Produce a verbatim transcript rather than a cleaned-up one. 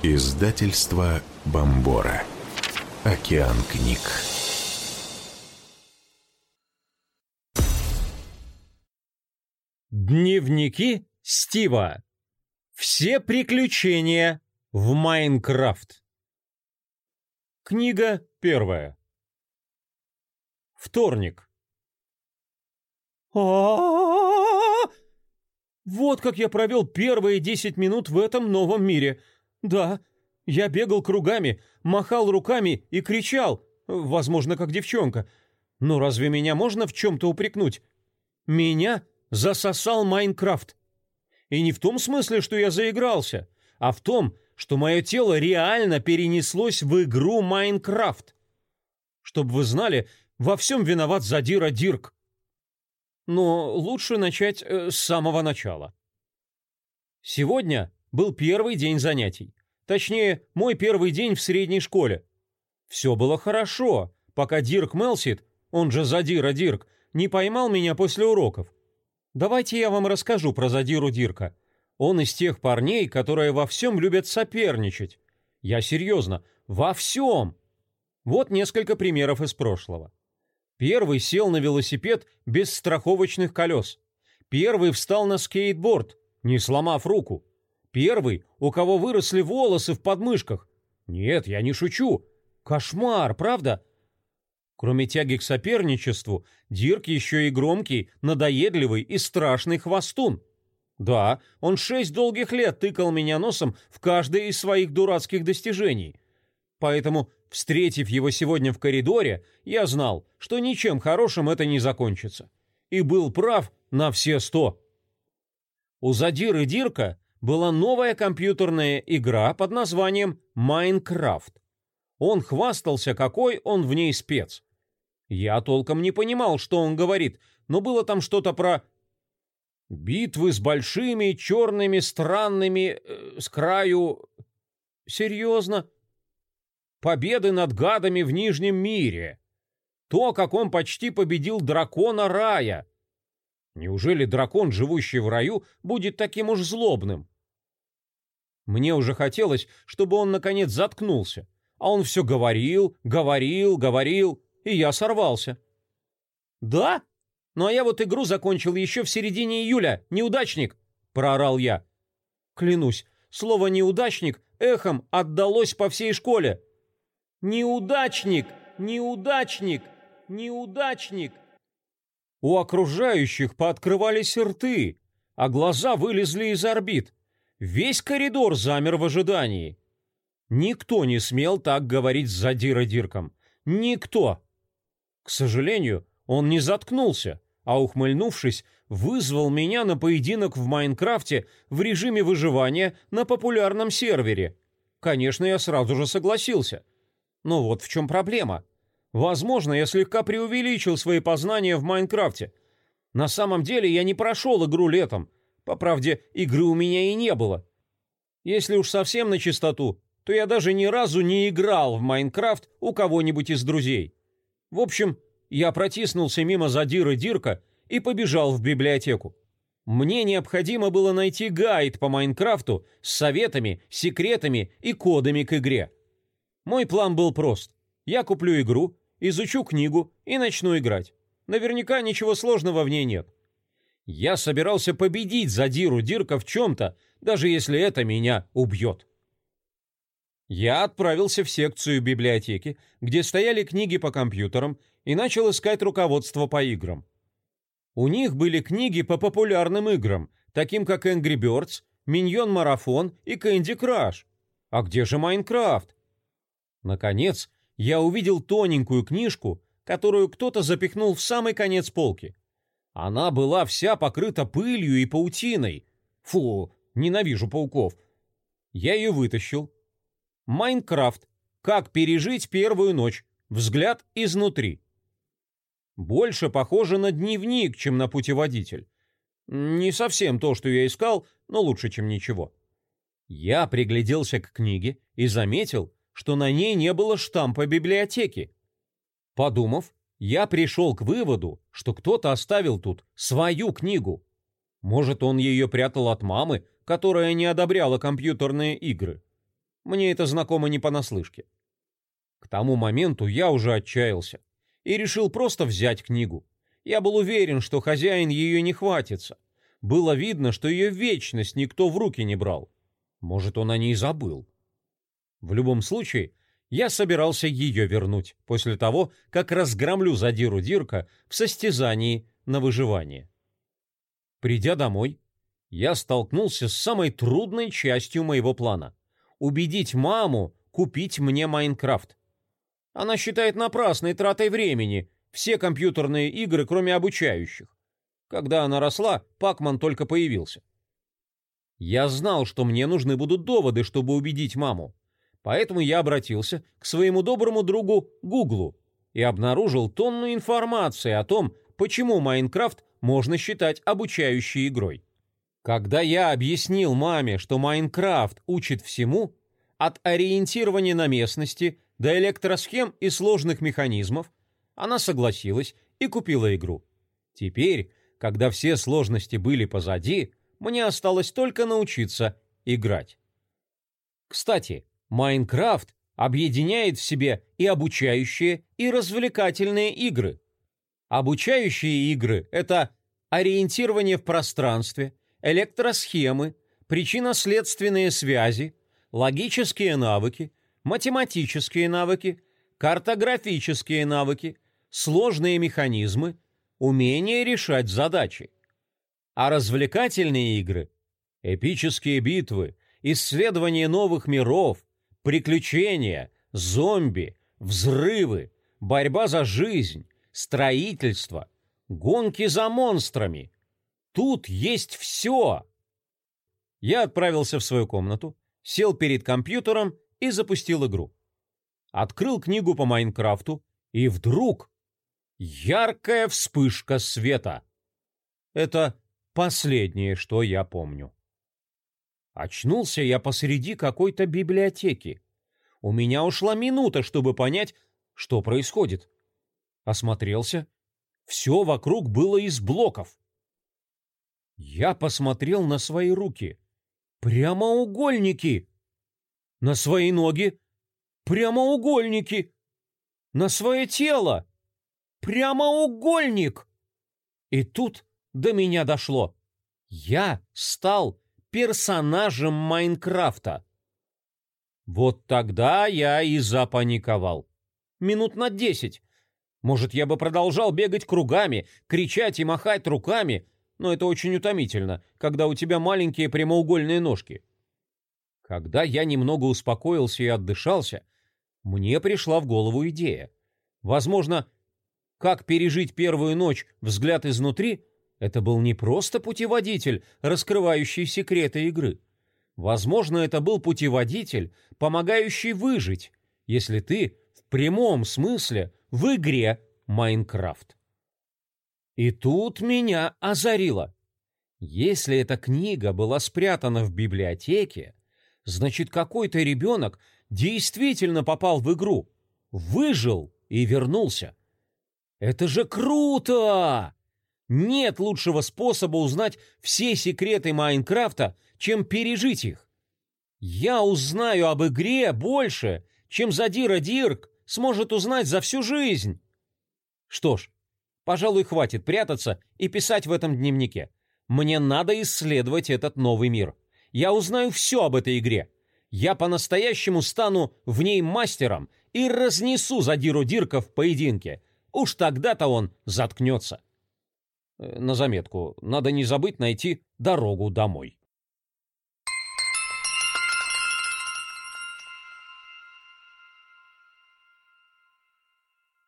Издательство Бомбора. Океан книг. Дневники Стива. Все приключения в Майнкрафт. Книга первая. Вторник. А-а-а! Вот как я провел первые десять минут в этом новом мире. Да, я бегал кругами, махал руками и кричал, возможно, как девчонка. Но разве меня можно в чем-то упрекнуть? Меня засосал Майнкрафт. И не в том смысле, что я заигрался, а в том, что мое тело реально перенеслось в игру Майнкрафт. Чтоб вы знали, во всем виноват задира Дирк. Но лучше начать э, с самого начала. Сегодня был первый день занятий. Точнее, мой первый день в средней школе. Все было хорошо, пока Дирк Мелсит, он же задира Дирк, не поймал меня после уроков. Давайте я вам расскажу про задиру Дирка. Он из тех парней, которые во всем любят соперничать. Я серьезно, во всем. Вот несколько примеров из прошлого. Первый сел на велосипед без страховочных колес. Первый встал на скейтборд, не сломав руку. Первый, у кого выросли волосы в подмышках. Нет, я не шучу. Кошмар, правда? Кроме тяги к соперничеству, Дирк еще и громкий, надоедливый и страшный хвостун. Да, он шесть долгих лет тыкал меня носом в каждое из своих дурацких достижений. Поэтому, встретив его сегодня в коридоре, я знал, что ничем хорошим это не закончится. И был прав на все сто. У задиры Дирка была новая компьютерная игра под названием «Майнкрафт». Он хвастался, какой он в ней спец. Я толком не понимал, что он говорит, но было там что-то про битвы с большими, черными, странными, э, с краю... Серьезно? Победы над гадами в Нижнем мире. То, как он почти победил дракона рая. Неужели дракон, живущий в раю, будет таким уж злобным? Мне уже хотелось, чтобы он наконец заткнулся. А он все говорил, говорил, говорил, и я сорвался. «Да? Ну а я вот игру закончил еще в середине июля, неудачник!» – проорал я. Клянусь, слово «неудачник» эхом отдалось по всей школе. «Неудачник! Неудачник! Неудачник!» У окружающих пооткрывались рты, а глаза вылезли из орбит. Весь коридор замер в ожидании. Никто не смел так говорить с задирой Дирком. Никто. К сожалению, он не заткнулся, а, ухмыльнувшись, вызвал меня на поединок в Майнкрафте в режиме выживания на популярном сервере. Конечно, я сразу же согласился. Но вот в чем проблема. Возможно, я слегка преувеличил свои познания в Майнкрафте. На самом деле я не прошел игру летом. По правде, игры у меня и не было. Если уж совсем на чистоту, то я даже ни разу не играл в Майнкрафт у кого-нибудь из друзей. В общем, я протиснулся мимо задиры Дирка и побежал в библиотеку. Мне необходимо было найти гайд по Майнкрафту с советами, секретами и кодами к игре. Мой план был прост. Я куплю игру, изучу книгу и начну играть. Наверняка ничего сложного в ней нет. Я собирался победить задиру Дирка в чем-то, даже если это меня убьет. Я отправился в секцию библиотеки, где стояли книги по компьютерам, и начал искать руководство по играм. У них были книги по популярным играм, таким как Angry Birds, Minion Marathon и Candy Crush. А где же Майнкрафт? Наконец, я увидел тоненькую книжку, которую кто-то запихнул в самый конец полки. Она была вся покрыта пылью и паутиной. Фу, ненавижу пауков. Я ее вытащил. Майнкрафт. Как пережить первую ночь. Взгляд изнутри. Больше похоже на дневник, чем на путеводитель. Не совсем то, что я искал, но лучше, чем ничего. Я пригляделся к книге и заметил, что на ней не было штампа библиотеки. Подумав, я пришел к выводу, что кто-то оставил тут свою книгу. Может, он ее прятал от мамы, которая не одобряла компьютерные игры. Мне это знакомо не понаслышке. К тому моменту я уже отчаялся и решил просто взять книгу. Я был уверен, что хозяин ее не хватится. Было видно, что ее вечность никто в руки не брал. Может, он о ней забыл. В любом случае, я собирался ее вернуть после того, как разгромлю задиру Дирка в состязании на выживание. Придя домой, я столкнулся с самой трудной частью моего плана — убедить маму купить мне Майнкрафт. Она считает напрасной тратой времени все компьютерные игры, кроме обучающих. Когда она росла, Пакман только появился. Я знал, что мне нужны будут доводы, чтобы убедить маму. Поэтому я обратился к своему доброму другу Гуглу и обнаружил тонну информации о том, почему Майнкрафт можно считать обучающей игрой. Когда я объяснил маме, что Майнкрафт учит всему, от ориентирования на местности до электросхем и сложных механизмов, она согласилась и купила игру. Теперь, когда все сложности были позади, мне осталось только научиться играть. Кстати, Майнкрафт объединяет в себе и обучающие, и развлекательные игры. Обучающие игры — это ориентирование в пространстве, электросхемы, причинно-следственные связи, логические навыки, математические навыки, картографические навыки, сложные механизмы, умение решать задачи. А развлекательные игры — эпические битвы, исследование новых миров, приключения, зомби, взрывы, борьба за жизнь, строительство, гонки за монстрами. Тут есть все. Я отправился в свою комнату, сел перед компьютером и запустил игру. Открыл книгу по Майнкрафту, и вдруг яркая вспышка света. Это последнее, что я помню. Очнулся я посреди какой-то библиотеки. У меня ушла минута, чтобы понять, что происходит. Осмотрелся. Все вокруг было из блоков. Я посмотрел на свои руки. Прямоугольники. На свои ноги. Прямоугольники. На свое тело. Прямоугольник. И тут до меня дошло. Я стал персонажем Майнкрафта. Вот тогда я и запаниковал. Минут на десять. Может, я бы продолжал бегать кругами, кричать и махать руками, но это очень утомительно, когда у тебя маленькие прямоугольные ножки. Когда я немного успокоился и отдышался, мне пришла в голову идея. Возможно, как пережить первую ночь, взгляд изнутри, это был не просто путеводитель, раскрывающий секреты игры. Возможно, это был путеводитель, помогающий выжить, если ты в прямом смысле в игре Майнкрафт. И тут меня озарило. Если эта книга была спрятана в библиотеке, значит, какой-то ребенок действительно попал в игру, выжил и вернулся. Это же круто! Нет лучшего способа узнать все секреты Майнкрафта, чем пережить их. Я узнаю об игре больше, чем Задира Дирк сможет узнать за всю жизнь. Что ж, пожалуй, хватит прятаться и писать в этом дневнике. Мне надо исследовать этот новый мир. Я узнаю все об этой игре. Я по-настоящему стану в ней мастером и разнесу Задиру Дирка в поединке. Уж тогда-то он заткнется. На заметку, надо не забыть найти дорогу домой.